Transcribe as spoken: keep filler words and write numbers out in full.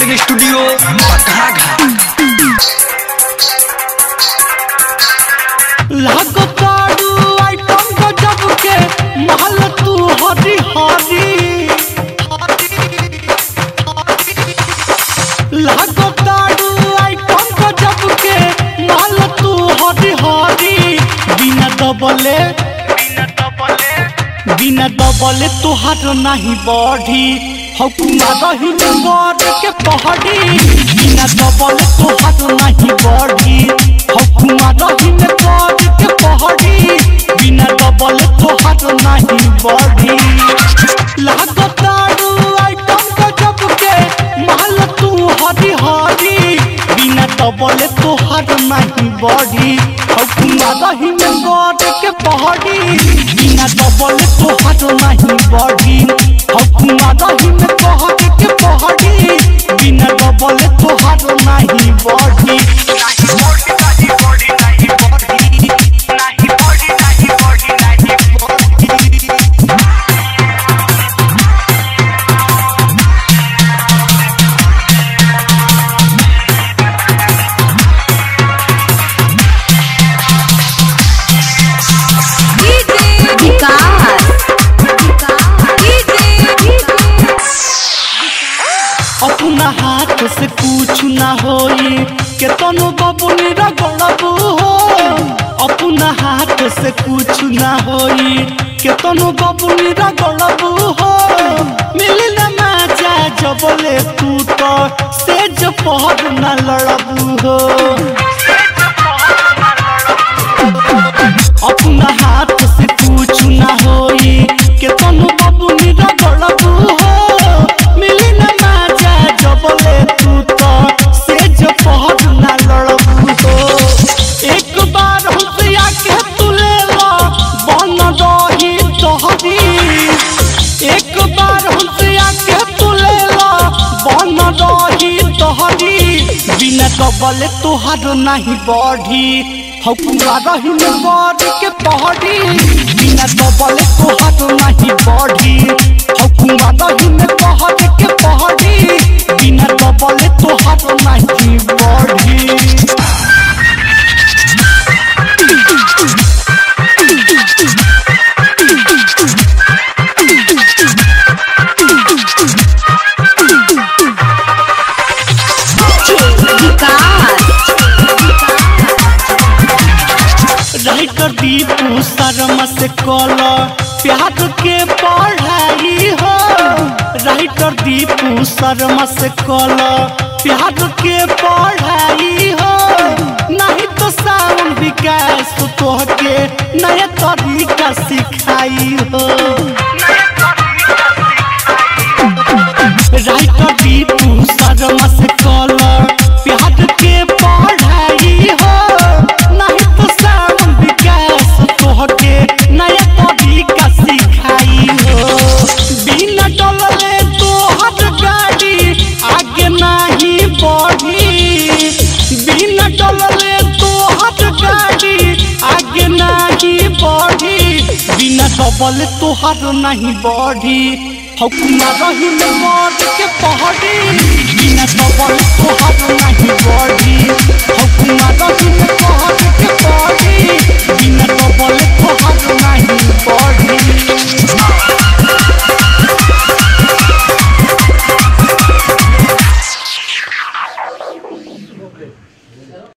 recording studio लागो काडू item को जब के महल तू हरी हरी लागो काडू आइटम को जब के महल तू हरी हरी बिना दबले बिना दबले तुहार नहीं बढ़ी हुकुमा रही में गौर के पहाड़ी बिना दबले तुहार नहीं बढ़ी हुकुमा रही में गौर के पहाड़ी बिना दबले तुहार नहीं बढ़ी लागो तारू आइटम को जब के महल तू हरी हरी बिना दबले तुहार नहीं बढ़ी हुकुमा रही में गौर के पहाड़ी बिना दबले तुहार नहीं बढ़ी हुकुमा रही में गौर के पहाड़ी बिना दबले तुहार नहीं बढ़ी अपना हाथ से कुछ ना होई के तनु बबुनी रगड़बू हो अपना हाथ से कुछ ना होई के तनु बबुनी रगड़बू हो मिली ना मजा जबले तू तो सेज पहर ना लड़बू हो अपना हाथ से कुछ ना होई के तनु बबुनी रगड़बू हो मिली ना मजा जबले तू तो सेज पहर ना लड़बू हो एक बार हुसिया के तू ले लो बन रही तोहरी एक बार हुसिया के तू ले लो बन रही तोहरी बिना दबले तुहार नहीं बढ़ी हुकुमा रही में गौर के पहाड़ी बिना दबले तुहार नहीं बढ़ी हुकुमा रही में गौर के पहाड़ी बिना दबले तुहार नहीं बढ़ी राइटर दीपू शर्मा से कल प्यार के पढ़ाई हो राइटर दीपू शर्मा से कल प्यार के पढ़ाई हो नहीं तो सावन विकास तोहके नया तरीका सिखाई हो राइटर दीपू शर्मा से कल प्यार के पढ़ाई हो नहीं तो सावन विकास तोहके नया तरीका सिखाई हो बिना डलले तोहर गाड़ी आगे नहीं बढ़ी बिना डलले तोहर गाड़ी आगे नहीं बढ़ी बिना दबले तोहर नहीं बढ़ी हुकुमा रही में गौर के पहाड़ी बिना दबले तोहर